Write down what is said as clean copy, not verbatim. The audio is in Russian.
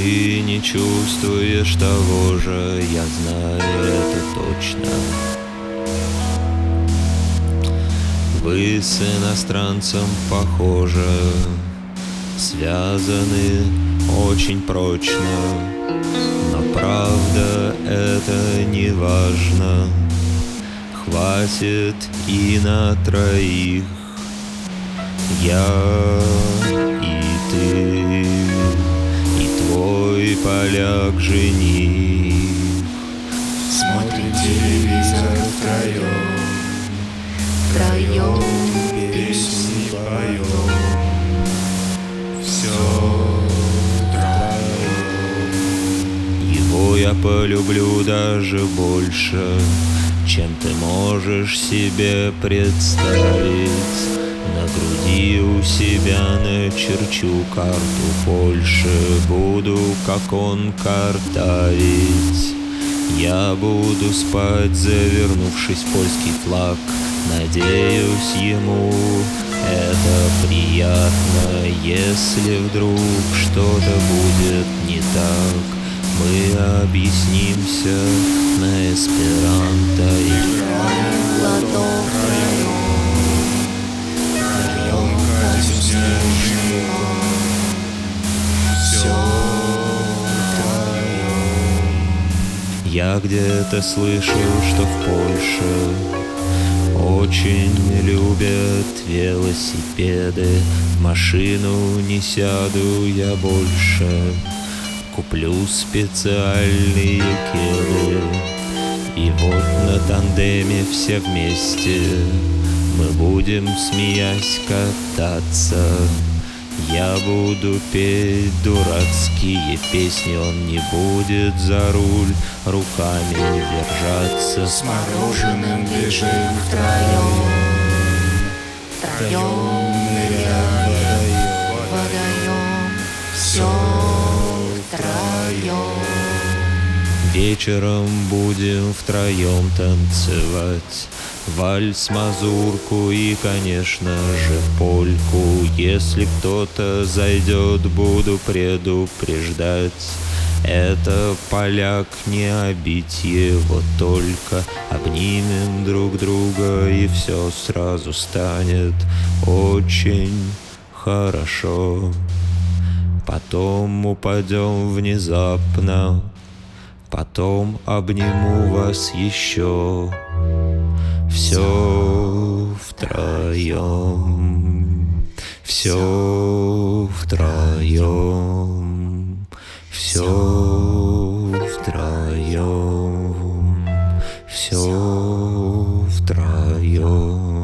Ты не чувствуешь того же, я знаю это точно. Вы с иностранцем похожи, связаны очень прочно, но правда это не важно. Хватит и на троих. Я и ты, и твой поляк-жених. Смотрим телевизор втроем песни поем. Все втроем. Его я полюблю даже больше, чем ты можешь себе представить. На груди у себя начерчу карту Польши, буду, как он, картавить. Я буду спать, завернувшись в польский флаг. Надеюсь, ему это приятно. Если вдруг что-то будет не так, мы объяснимся на эсперанто. Я где-то слышал, что в Польше очень любят велосипеды. В машину не сяду я больше, куплю специальные кеды. И вот на тандеме все вместе мы будем, смеясь, кататься. Я буду петь дурацкие песни, он не будет за руль руками держаться. С мороженым бежим втроем ныряем в водоем. Все втроем. Вечером будем втроем танцевать вальс, мазурку и, конечно же, польку. Если кто-то зайдет, буду предупреждать. Это поляк, не обидь его только. Обнимем друг друга, и все сразу станет очень хорошо. Потом упадем внезапно, потом обниму вас еще. Все втроем, все втроем, все втроем, все втроем.